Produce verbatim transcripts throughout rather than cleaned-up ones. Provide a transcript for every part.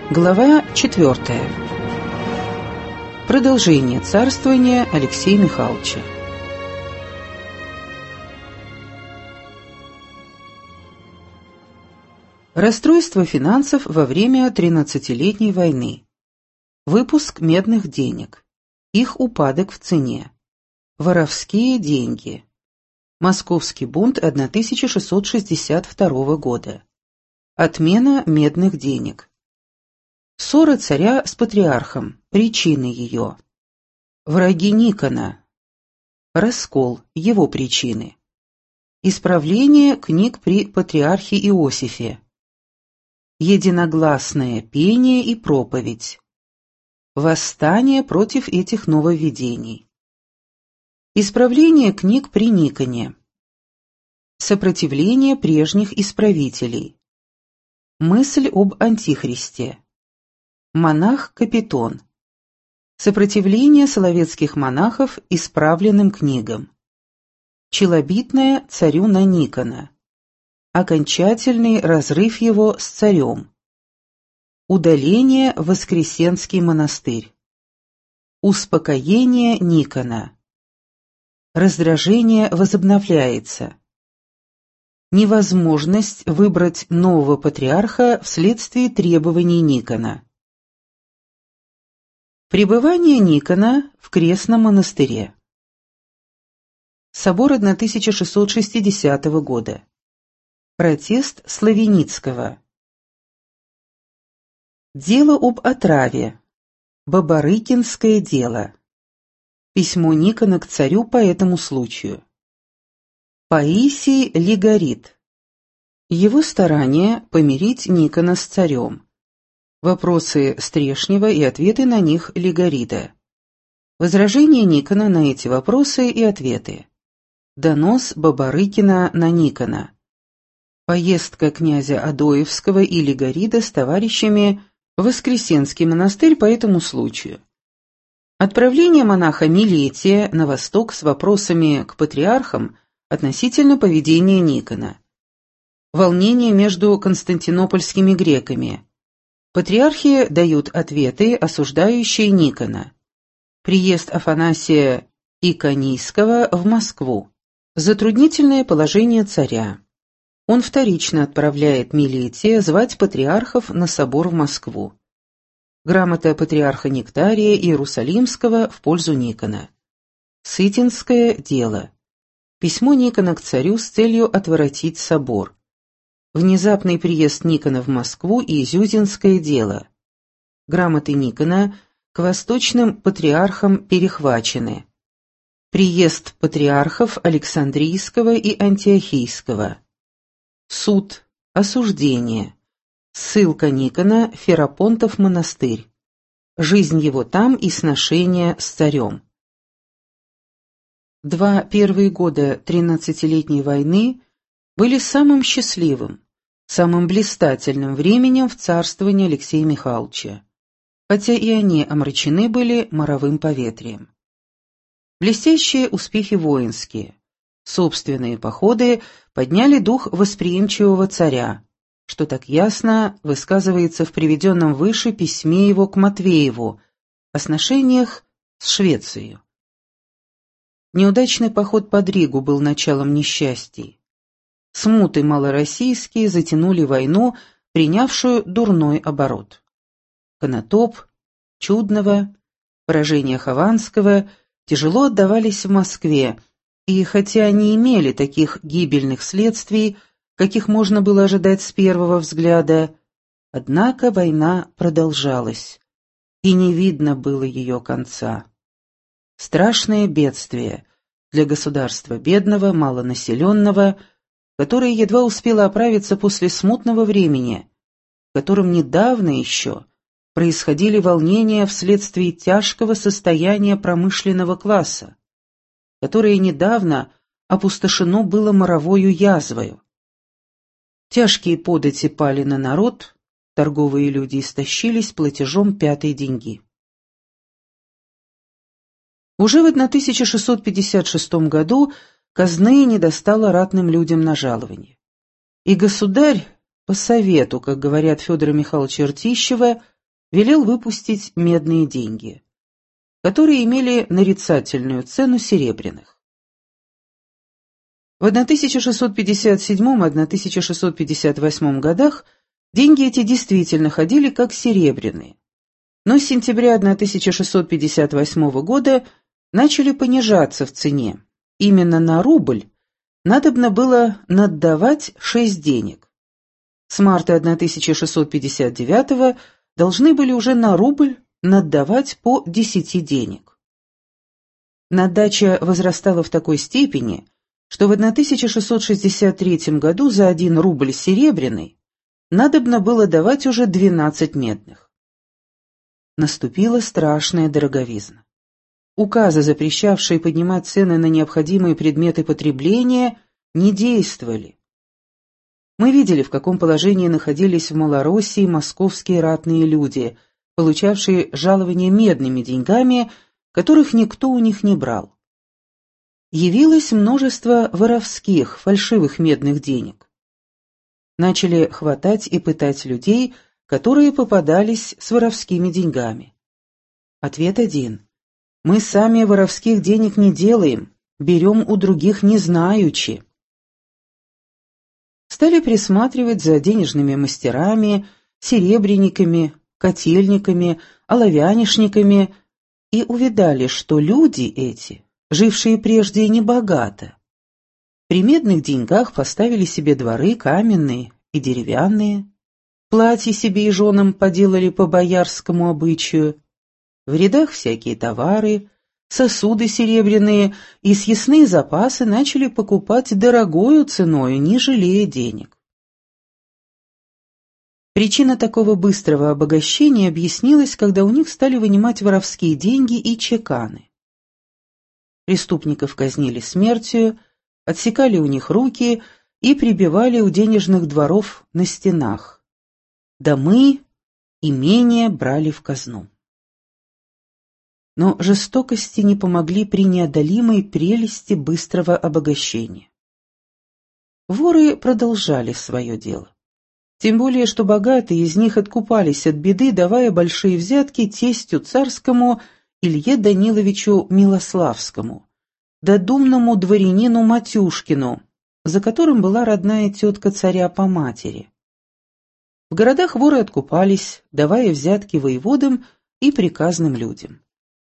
Глава четвертая. Продолжение царствования Алексея Михайловича. Расстройство финансов во время тринадцатилетней войны. Выпуск медных денег. Их упадок в цене. Воровские деньги. Московский бунт тысяча шестьсот шестьдесят второго года. Отмена медных денег. Ссора царя с патриархом. Причины ее. Враги Никона. Раскол. Его причины. Исправление книг при патриархе Иосифе. Единогласное пение и проповедь. Восстание против этих нововведений. Исправление книг при Никоне. Сопротивление прежних исправителей. Мысль об Антихристе. Монах-капитон. Сопротивление соловецких монахов исправленным книгам. Челобитное царю на Никона. Окончательный разрыв его с царем. Удаление в Воскресенский монастырь. Успокоение Никона. Раздражение возобновляется. Невозможность выбрать нового патриарха вследствие требований Никона. Пребывание Никона в Крестном монастыре. Собор тысяча шестьсот шестидесятого года. Протест Славеницкого. Дело об отраве. Бабарыкинское дело. Письмо Никона к царю по этому случаю. Паисий Лигорит. Его старание помирить Никона с царем. Вопросы Стрешнева и ответы на них Лигорида. Возражения Никона на эти вопросы и ответы. Донос Бабарыкина на Никона. Поездка князя Адоевского и Лигорида с товарищами в Воскресенский монастырь по этому случаю. Отправление монаха Милетия на восток с вопросами к патриархам относительно поведения Никона. Волнение между константинопольскими греками. Патриархи дают ответы, осуждающие Никона. Приезд Афанасия Иконийского в Москву. Затруднительное положение царя. Он вторично отправляет Милетия звать патриархов на собор в Москву. Грамота патриарха Нектария Иерусалимского в пользу Никона. Сытинское дело. Письмо Никона к царю с целью отворотить собор. Внезапный приезд Никона в Москву и Изюзинское дело. Грамоты Никона к восточным патриархам перехвачены. Приезд патриархов Александрийского и Антиохийского. Суд, осуждение. Ссылка Никона в Ферапонтов монастырь. Жизнь его там и сношение с царем. Два первые года тринадцатилетней войны были самым счастливым, самым блистательным временем в царствовании Алексея Михайловича, хотя и они омрачены были моровым поветрием. Блестящие успехи воинские, собственные походы подняли дух восприимчивого царя, что так ясно высказывается в приведенном выше письме его к Матвееву о сношениях с Швецией. Неудачный поход под Ригу был началом несчастий. Смуты малороссийские затянули войну, принявшую дурной оборот. Конотоп, Чудново, поражение Хованского тяжело отдавались в Москве, и хотя не имели таких гибельных следствий, каких можно было ожидать с первого взгляда, однако война продолжалась, и не видно было ее конца. Страшное бедствие для государства бедного, малонаселенного, которое едва успело оправиться после смутного времени, в котором недавно еще происходили волнения вследствие тяжкого состояния промышленного класса, которое недавно опустошено было моровою язвою. Тяжкие подати пали на народ, торговые люди истощились платежом пятой деньги. Уже в тысяча шестьсот пятьдесят шестом году казны не достало ратным людям на жалование. И государь, по совету, как говорят Федора Михайловича Ртищева, велел выпустить медные деньги, которые имели нарицательную цену серебряных. В тысяча шестьсот пятьдесят седьмом — тысяча шестьсот пятьдесят восьмом годах деньги эти действительно ходили как серебряные, но с сентября тысяча шестьсот пятьдесят восьмого года начали понижаться в цене. Именно на рубль надобно было наддавать шесть денег. С марта тысяча шестьсот пятьдесят девятого должны были уже на рубль наддавать по десяти денег. Наддача возрастала в такой степени, что в тысяча шестьсот шестьдесят третьем году за один рубль серебряный надобно было давать уже двенадцать медных. Наступила страшная дороговизна. Указы, запрещавшие поднимать цены на необходимые предметы потребления, не действовали. Мы видели, в каком положении находились в Малороссии московские ратные люди, получавшие жалования медными деньгами, которых никто у них не брал. Явилось множество воровских, фальшивых медных денег. Начали хватать и пытать людей, которые попадались с воровскими деньгами. Ответ один. Мы сами воровских денег не делаем, берем у других не знаючи. Стали присматривать за денежными мастерами, серебряниками, котельниками, оловянишниками и увидали, что люди эти, жившие прежде небогато, при медных деньгах поставили себе дворы каменные и деревянные, платья себе и женам поделали по боярскому обычаю, в рядах всякие товары, сосуды серебряные и съестные запасы начали покупать дорогою ценою, не жалея денег. Причина такого быстрого обогащения объяснилась, когда у них стали вынимать воровские деньги и чеканы. Преступников казнили смертью, отсекали у них руки и прибивали у денежных дворов на стенах. Домы, имения брали в казну. Но жестокости не помогли при неодолимой прелести быстрого обогащения. Воры продолжали свое дело. Тем более, что богатые из них откупались от беды, давая большие взятки тестю царскому Илье Даниловичу Милославскому, додумному дворянину Матюшкину, за которым была родная тетка царя по матери. В городах воры откупались, давая взятки воеводам и приказным людям.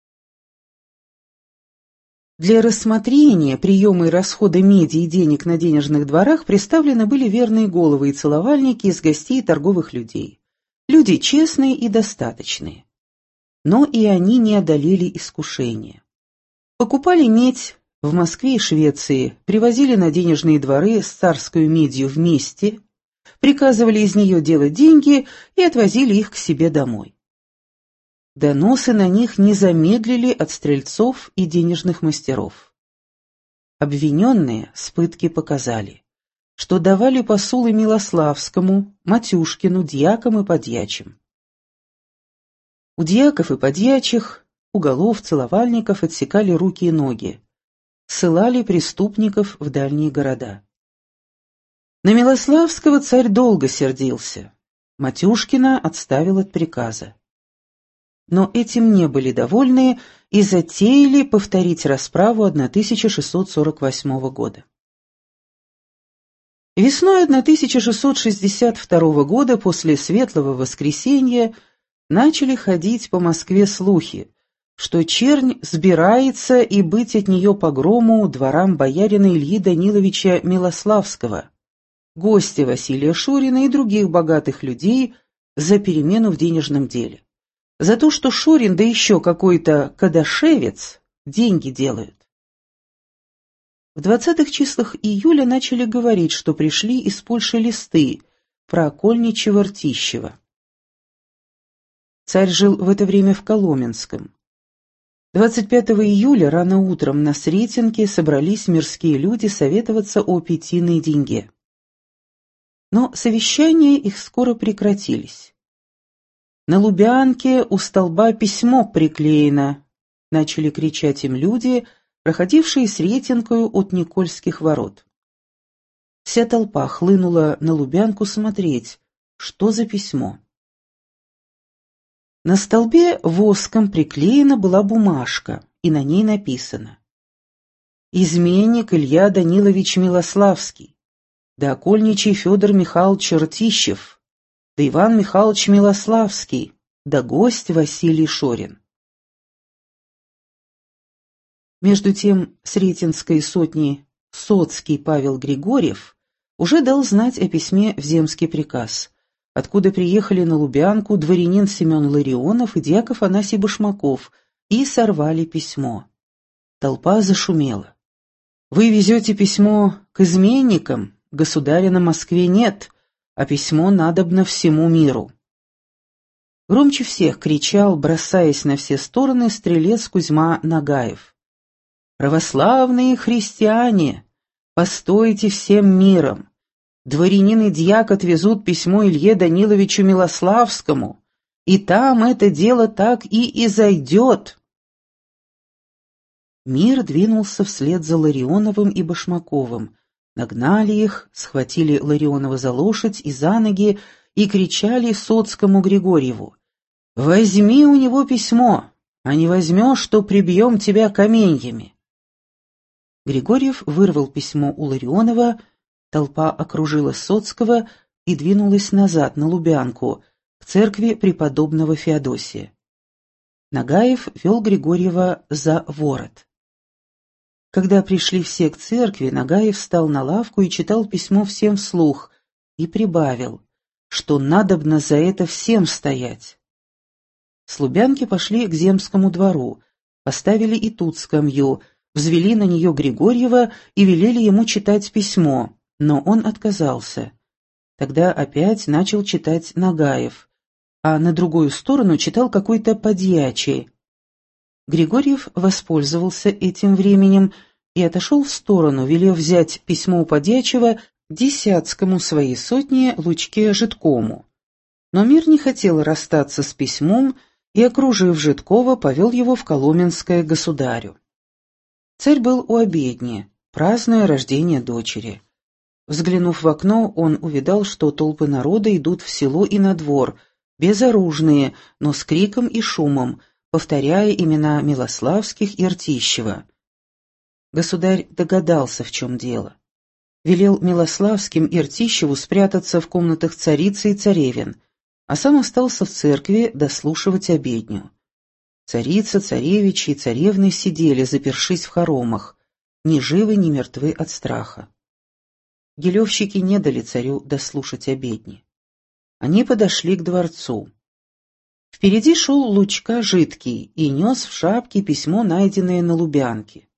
Для рассмотрения приема и расхода меди и денег на денежных дворах представлены были верные головы и целовальники из гостей и торговых людей, люди честные и достаточные. Но и они не одолели искушения. Покупали медь в Москве и Швеции, привозили на денежные дворы с царскую медью вместе, приказывали из нее делать деньги и отвозили их к себе домой. Доносы на них не замедлили от стрельцов и денежных мастеров. Обвиненные с пытки показали, что давали посулы Милославскому, Матюшкину, дьякам и подьячим. У дьяков и подьячих, у голов, целовальников отсекали руки и ноги, ссылали преступников в дальние города. На Милославского царь долго сердился, Матюшкина отставил от приказа. Но этим не были довольны и затеяли повторить расправу тысяча шестьсот сорок восьмого года. Весной тысяча шестьсот шестьдесят второго года, после Светлого Воскресенья, начали ходить по Москве слухи, что чернь сбирается и быть от нее погрому дворам боярина Ильи Даниловича Милославского, гостя Василия Шурина и других богатых людей за перемену в денежном деле. За то, что Шурин, да еще какой-то кадашевец, деньги делают. В двадцатых числах июля начали говорить, что пришли из Польши листы про Окольничева-Ртищева. Царь жил в это время в Коломенском. двадцать пятого июля рано утром на Сретенке собрались мирские люди советоваться о пятиной деньге. Но совещания их скоро прекратились. «На Лубянке у столба письмо приклеено», — начали кричать им люди, проходившие Сретенкою от Никольских ворот. Вся толпа хлынула на Лубянку смотреть, что за письмо. На столбе воском приклеена была бумажка, и на ней написано: «Изменник Илья Данилович Милославский, да окольничий Федор Михайлович Ртищев, да Иван Михайлович Милославский, да гость Василий Шорин». Между тем Сретенской сотни Соцкий Павел Григорьев уже дал знать о письме в земский приказ, откуда приехали на Лубянку дворянин Семен Ларионов и дьяк Афанасий Башмаков и сорвали письмо. Толпа зашумела. «Вы везете письмо к изменникам? Государя на Москве нет, а письмо надобно всему миру». Громче всех кричал, бросаясь на все стороны, стрелец Кузьма Нагаев: «Православные христиане, постойте всем миром! Дворянин и дьяк отвезут письмо Илье Даниловичу Милославскому, и там это дело так и изойдет». Мир двинулся вслед за Ларионовым и Башмаковым. Нагнали их, схватили Ларионова за лошадь и за ноги и кричали Соцкому Григорьеву: «Возьми у него письмо, а не возьмешь, то прибьем тебя каменьями». Григорьев вырвал письмо у Ларионова, толпа окружила Соцкого и двинулась назад на Лубянку, к церкви преподобного Феодосия. Нагаев вел Григорьева за ворот. Когда пришли все к церкви, Нагаев встал на лавку и читал письмо всем вслух, и прибавил, что надобно за это всем стоять. С Лубянки пошли к земскому двору, поставили и тут скамью, взвели на нее Григорьева и велели ему читать письмо, но он отказался. Тогда опять начал читать Нагаев, а на другую сторону читал какой-то подьячий. Григорьев воспользовался этим временем и отошел в сторону, велев взять письмо у подьячего десятскому своей сотне Лучке Жидкому. Но мир не хотел расстаться с письмом и, окружив Жидкова, повел его в Коломенское государю. Царь был у обедни, празднуя рождение дочери. Взглянув в окно, он увидал, что толпы народа идут в село и на двор, безоружные, но с криком и шумом, повторяя имена Милославских и Ртищева. Государь догадался, в чем дело. Велел Милославским и Ртищеву спрятаться в комнатах царицы и царевин, а сам остался в церкви дослушивать обедню. Царица, царевичи и царевны сидели, запершись в хоромах, ни живы, ни мертвы от страха. Гелевщики не дали царю дослушать обедни. Они подошли к дворцу. Впереди шел Лучка Жидкий и нес в шапке письмо, найденное на Лубянке.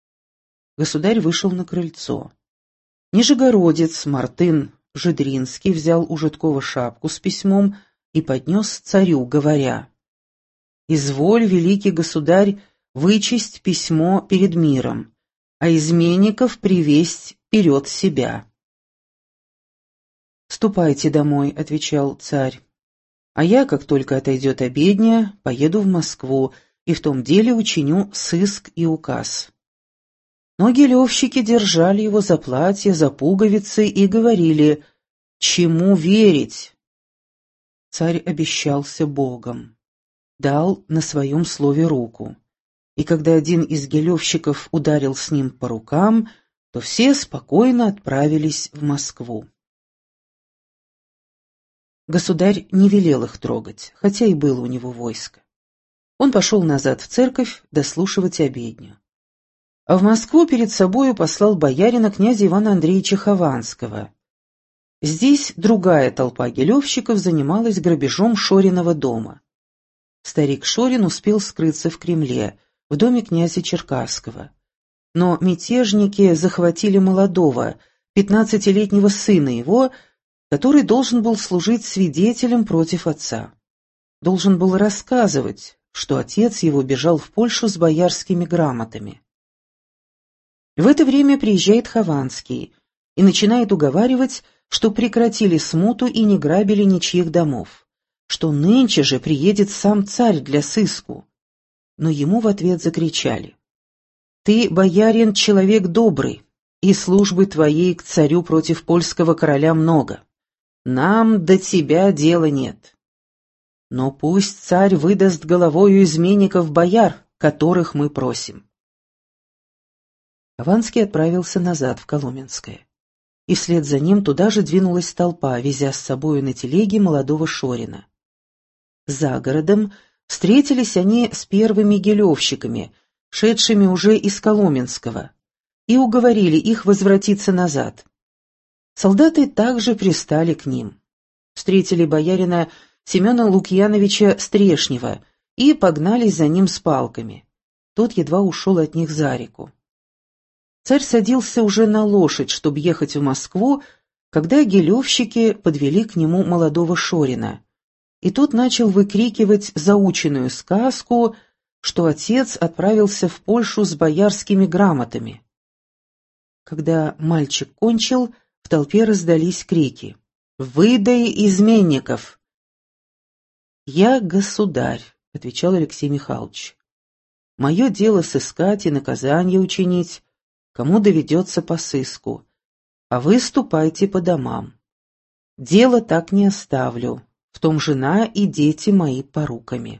Государь вышел на крыльцо. Нижегородец Мартын Жидринский взял у Жидкова шапку с письмом и поднес царю, говоря: «Изволь, великий государь, вычесть письмо перед миром, а изменников привесть вперед себя». «Ступайте домой», — отвечал царь, «а я, как только отойдет обедня, поеду в Москву и в том деле учиню сыск и указ». Но гелевщики держали его за платье, за пуговицы и говорили: «Чему верить?» Царь обещался Богом, дал на своем слове руку, и когда один из гелевщиков ударил с ним по рукам, то все спокойно отправились в Москву. Государь не велел их трогать, хотя и было у него войско. Он пошел назад в церковь дослушивать обедню. А в Москву перед собою послал боярина князя Ивана Андреевича Хованского. Здесь другая толпа гелевщиков занималась грабежом Шориного дома. Старик Шорин успел скрыться в Кремле, в доме князя Черкасского. Но мятежники захватили молодого, пятнадцатилетнего сына его, который должен был служить свидетелем против отца. Должен был рассказывать, что отец его бежал в Польшу с боярскими грамотами. В это время приезжает Хованский и начинает уговаривать, что прекратили смуту и не грабили ничьих домов, что нынче же приедет сам царь для сыску. Но ему в ответ закричали: «Ты, боярин, человек добрый, и службы твоей к царю против польского короля много. Нам до тебя дела нет». но пусть царь выдаст головою изменников бояр, которых мы просим». Хованский отправился назад в Коломенское, и вслед за ним туда же двинулась толпа, везя с собою на телеге молодого Шорина. За городом встретились они с первыми гелевщиками, шедшими уже из Коломенского, и уговорили их возвратиться назад. Солдаты также пристали к ним. Встретили боярина Семена Лукьяновича Стрешнева и погнались за ним с палками. Тот едва ушел от них за реку. Царь садился уже на лошадь, чтобы ехать в Москву, когда гелевщики подвели к нему молодого Шорина, и тот начал выкрикивать заученную сказку, что отец отправился в Польшу с боярскими грамотами. Когда мальчик кончил, в толпе раздались крики: «Выдай изменников!» «Я государь», — отвечал Алексей Михайлович. «Мое дело сыскать и наказание учинить, кому доведется по сыску, а вы ступайте по домам. Дело так не оставлю, в том жена и дети мои поруками».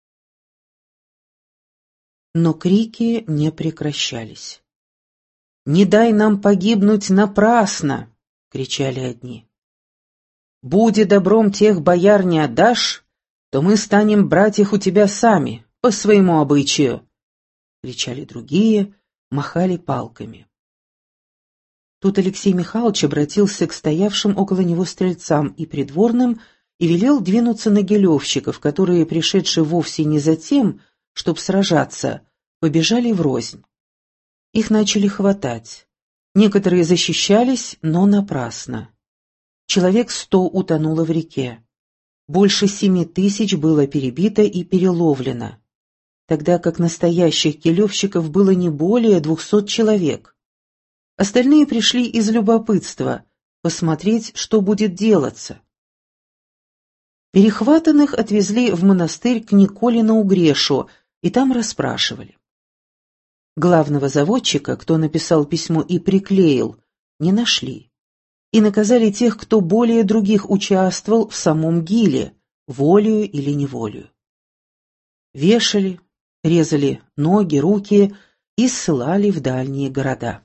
Но крики не прекращались. «Не дай нам погибнуть напрасно!» — кричали одни. «Буди добром тех бояр не отдашь, то мы станем брать их у тебя сами, по своему обычаю!» — кричали другие, махали палками. Тут Алексей Михайлович обратился к стоявшим около него стрельцам и придворным и велел двинуться на гелевщиков, которые, пришедшие вовсе не за тем, чтоб сражаться, побежали врознь. Их начали хватать. Некоторые защищались, но напрасно. Человек сто утонуло в реке. Больше семи тысяч было перебито и переловлено, тогда как настоящих гелевщиков было не более двухсот человек. Остальные пришли из любопытства, посмотреть, что будет делаться. Перехватанных отвезли в монастырь к Николе на Угрешу, и там расспрашивали. Главного заводчика, кто написал письмо и приклеил, не нашли, и наказали тех, кто более других участвовал в самом гиле, волею или неволею. Вешали, резали ноги, руки и ссылали в дальние города.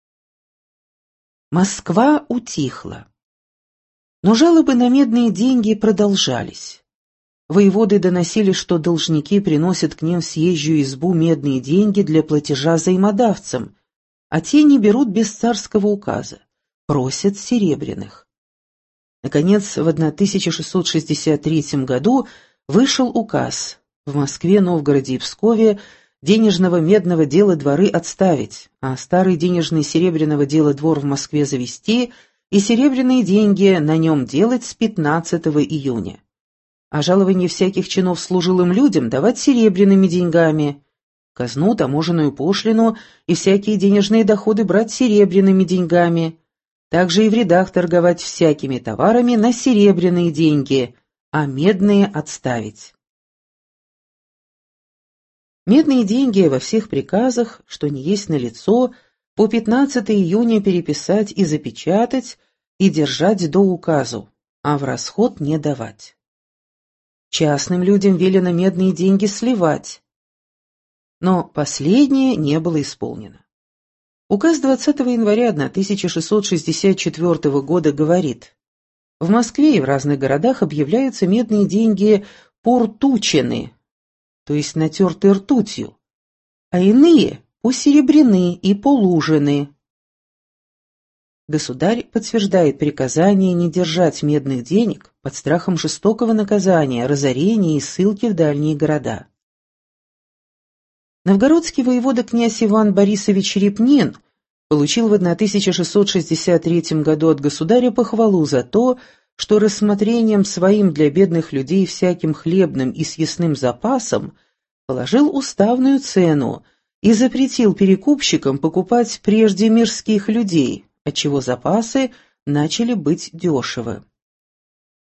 Москва утихла. Но жалобы на медные деньги продолжались. Воеводы доносили, что должники приносят к ним в съезжую избу медные деньги для платежа взаимодавцам, а те не берут без царского указа, просят серебряных. Наконец, в тысяча шестьсот шестьдесят третьем году вышел указ в Москве, Новгороде и Пскове денежного медного дела дворы отставить, а старый денежный серебряного дела двор в Москве завести и серебряные деньги на нем делать с пятнадцатого июня. А жалование всяких чинов служилым людям давать серебряными деньгами, казну, таможенную пошлину и всякие денежные доходы брать серебряными деньгами, также и в рядах торговать всякими товарами на серебряные деньги, а медные отставить. Медные деньги во всех приказах, что не есть налицо, по пятнадцатого июня переписать и запечатать и держать до указу, а в расход не давать. Частным людям велено медные деньги сливать, но последнее не было исполнено. Указ двадцатого января тысяча шестьсот шестьдесят четвёртого года говорит: в Москве и в разных городах объявляются медные деньги портучены, то есть натертые ртутью, а иные посеребрены и полужены. Государь подтверждает приказание не держать медных денег под страхом жестокого наказания, разорения и ссылки в дальние города. Новгородский воевода князь Иван Борисович Репнин получил в тысяча шестьсот шестьдесят третьем году от государя похвалу за то, что рассмотрением своим для бедных людей всяким хлебным и съестным запасом положил уставную цену и запретил перекупщикам покупать прежде мирских людей, отчего запасы начали быть дешевы.